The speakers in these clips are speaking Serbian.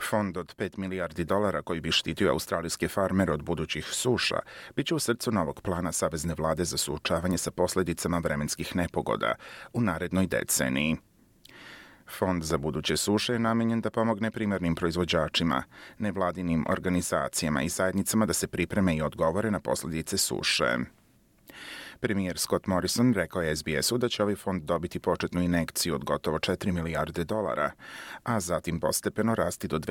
Fond od $5 milijardi koji bi štitio australijske farmere od budućih suša bit će u srcu novog plana savezne vlade za suočavanje sa posljedicama vremenskih nepogoda u narednoj deceniji. Fond za buduće suše je namenjen da pomogne primarnim proizvođačima, nevladinim organizacijama i zajednicama da se pripreme i odgovore na posljedice suše. Premijer Scott Morrison rekao je SBS-u da će ovaj fond dobiti početnu injekciju od gotovo $4 milijarde, a zatim postepeno rasti do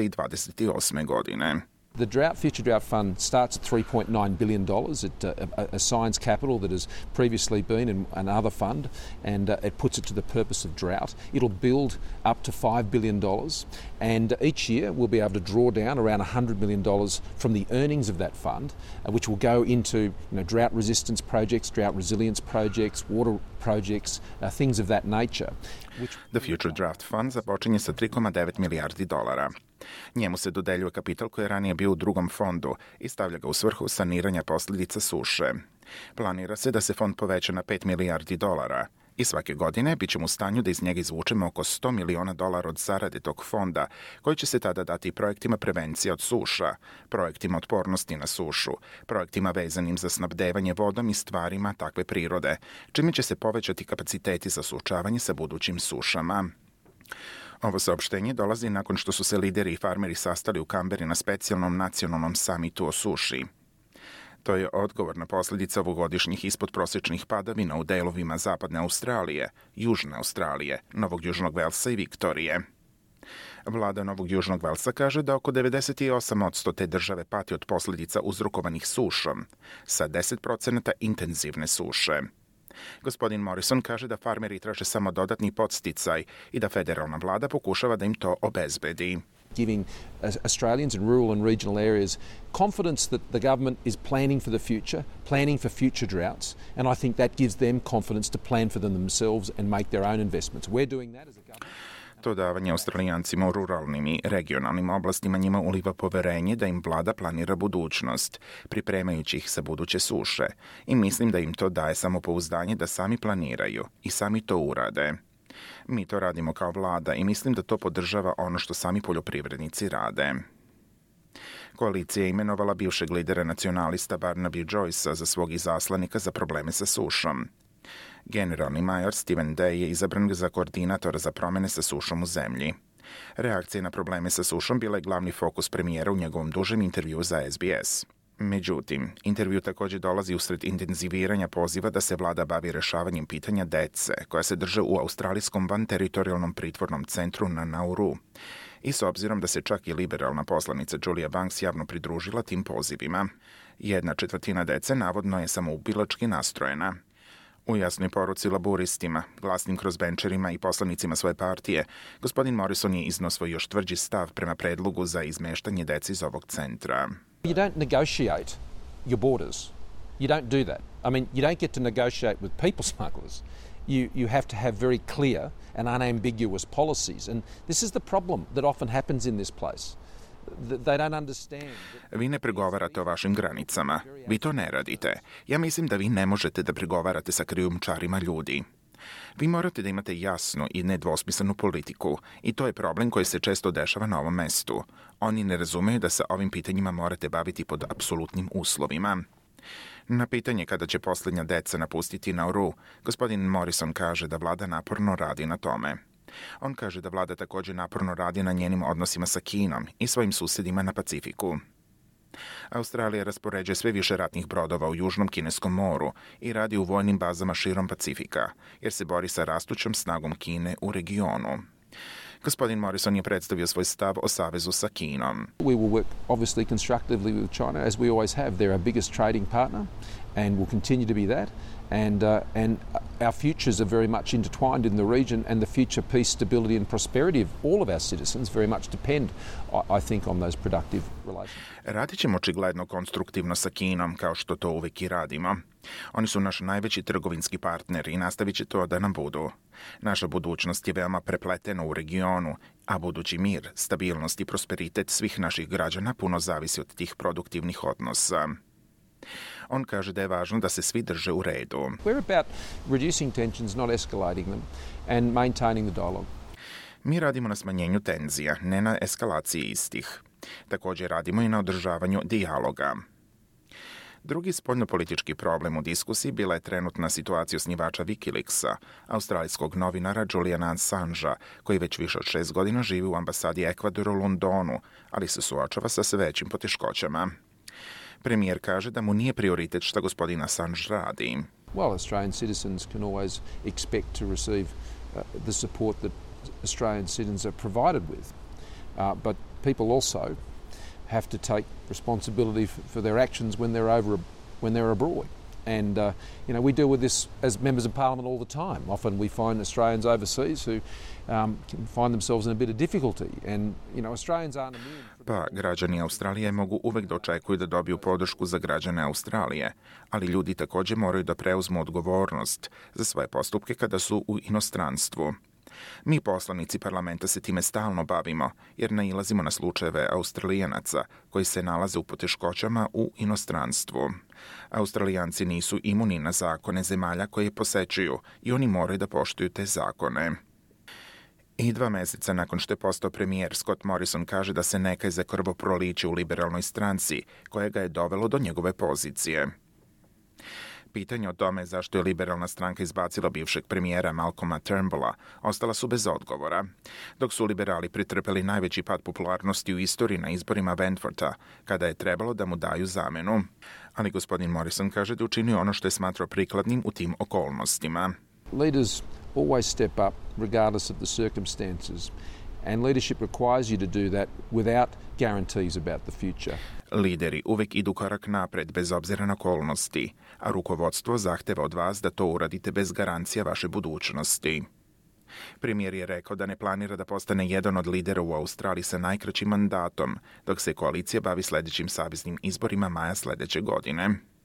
2028. godine. The Future Drought Fund starts at $3.9 billion. It assigns capital that has previously been in another fund, and it puts it to the purpose of drought. It'll build up to $5 billion, and each year we'll be able to draw down around $100 million from the earnings of that fund, which will go into drought resistance projects, drought resilience projects, water projects, things of that nature. The Future Drought Fund započinje sa $3,9 milijardi. Njemu se dodeljuje kapital koji je ranije bio u drugom fondu i stavlja ga u svrhu saniranja posljedica suše. Planira se da se fond poveća na $5 milijardi i svake godine bit ćemo u stanju da iz njega izvučemo oko $100 miliona od zarade tog fonda, koji će se tada dati projektima prevencije od suša, projektima otpornosti na sušu, projektima vezanim za snabdevanje vodom i stvarima takve prirode, čime će se povećati kapaciteti za suočavanje sa budućim sušama. Ovo saopštenje dolazi nakon što su se lideri i farmeri sastali u Kamberi na specijalnom nacionalnom samitu o suši. To je odgovor na posljedice ovogodišnjih ispodprosječnih padavina u delovima zapadne Australije, južne Australije, Novog Južnog Velsa i Viktorije. Vlada Novog Južnog Velsa kaže da oko 98% te države pati od posljedica uzrokovanih sušom, sa 10% intenzivne suše. Gospodin Morrison kaže da farmeri traže samo dodatni podsticaj i da federalna vlada pokušava da im to obezbedi. Giving Australians in rural and regional areas confidence that the government is planning for the future, planning for future droughts, and I think that gives them confidence to plan for them themselves and make their own investments. We're doing that as a government. To davanje Australijancima u ruralnim i regionalnim oblastima njima uliva poverenje da im vlada planira budućnost, pripremajući ih za buduće suše, i mislim da im to daje samopouzdanje da sami planiraju i sami to urade. Mi to radimo kao vlada i mislim da to podržava ono što sami poljoprivrednici rade. Koalicija je imenovala bivšeg lidera nacionalista Barnaby Joycea za svog izaslanika za probleme sa sušom. Generalni major Stephen Day je izabran za koordinatora za promjene sa sušom u zemlji. Reakcija na probleme sa sušom bila je glavni fokus premijera u njegovom dužem intervju za SBS. Međutim, intervju također dolazi usred intenziviranja poziva da se vlada bavi rešavanjem pitanja dece koja se drže u australijskom vanteritorijalnom pritvornom centru na Nauru. I s obzirom da se čak i liberalna poslanica Julia Banks javno pridružila tim pozivima. 1/4 dece navodno je samoubilački nastrojena. U jasnoj poruci laburistima, glasnim crossbencherima i poslanicima svoje partije, gospodin Morrison je iznio svoj još tvrđi stav prema predlogu za izmeštanje dece iz ovog centra. You don't negotiate your borders. You don't do that. I mean, you don't get to negotiate with people smugglers. You have to have very clear and unambiguous policies. And this is the problem that often happens in this place. They don't understand. Vi ne pregovarate o vašim granicama. Vi to ne radite. Ja mislim da vi ne možete da pregovarate sa krijumčarima ljudi. Vi morate da imate jasnu i nedvosmislenu politiku i to je problem koji se često dešava na ovom mestu. Oni ne razumeju da se ovim pitanjima morate baviti pod apsolutnim uslovima. Na pitanje kada će posljednja deca napustiti Nauru, gospodin Morrison kaže da vlada naporno radi na tome. On kaže da vlada također naporno radi na njenim odnosima sa Kinom i svojim susjedima na Pacifiku. Australija raspoređuje sve više ratnih brodova u Južnom Kineskom moru i radi u vojnim bazama širom Pacifika, jer se bori sa rastućom snagom Kine u regionu. Gospodin Morrison je predstavio svoj stav o savezu sa Kinom. We will work obviously constructively with China, as we always have. They're our biggest trading partner and will continue to be that. And our futures are very much intertwined in the region, and the future peace, stability and prosperity of all of our citizens very much depend, I think, on those productive relations. Radit ćemo očigledno konstruktivno sa Kinom, kao što to uvijek i radimo. Oni su naš najveći trgovinski partner i nastavit će to da nam budu. Naša budućnost je veoma prepletena u regionu, a budući mir, stabilnost i prosperitet svih naših građana puno zavisi od tih produktivnih odnosa. On kaže da je važno da se svi drže u redu. We're about reducing tensions, not escalating them, and maintaining the dialogue. Mi radimo na smanjenju tenzija, ne na eskalaciji istih. Također radimo i na održavanju dijaloga. Drugi spoljnopolitički problem u diskusiji bila je trenutna situacija osnivača Wikileaksa, australijskog novinara Juliana Assangea, koji već više od 6 godina živi u ambasadi Ekvadora u Londonu, ali se suočava sa sve većim poteškoćama. Premijer kaže da mu nije prioritet šta gospodin Assange radi. Well, Australian citizens can always expect to receive the support that Australian citizens are provided with. But people also have to take responsibility for their actions when they're abroad. And we deal with this as members of parliament all the time. Often we find Australians overseas who can find themselves in a bit of difficulty. And Australians aren't immune. Pa građani Australije mogu uvek da očekuju da dobiju podršku za građane Australije, ali ljudi također moraju da preuzmu odgovornost za svoje postupke kada su u inostranstvu. Mi poslanici parlamenta se time stalno bavimo, jer nailazimo na slučajeve Australijanaca koji se nalaze u poteškoćama u inostranstvu. Australijanci nisu imuni na zakone zemalja koje posećuju i oni moraju da poštuju te zakone. I 2 meseca nakon što je postao premijer, Scott Morrison kaže da se nekaje za krvoproliće u liberalnoj stranci, koje ga je dovelo do njegove pozicije. Pitanje o tome zašto je liberalna stranka izbacila bivšeg premijera Malcolma Turnbulla ostala su bez odgovora, dok su liberali pretrpeli najveći pad popularnosti u istoriji na izborima Wentwortha, kada je trebalo da mu daju zamenu. Ali gospodin Morrison kaže da učinio ono što je smatrao prikladnim u tim okolnostima. Leaders always step up regardless of the circumstances. And leadership requires you to do that without guarantees about the future. Lideri uvek idu korak napred bez obzira na okolnosti, a rukovodstvo zahteva od vas da to uradite bez garancija vaše budućnosti. Premijer je rekao da ne planira da postane jedan od lidera u Australiji sa najkraćim mandatom, dok se koalicija bavi sljedećim saveznim izborima maja sljedeće godine.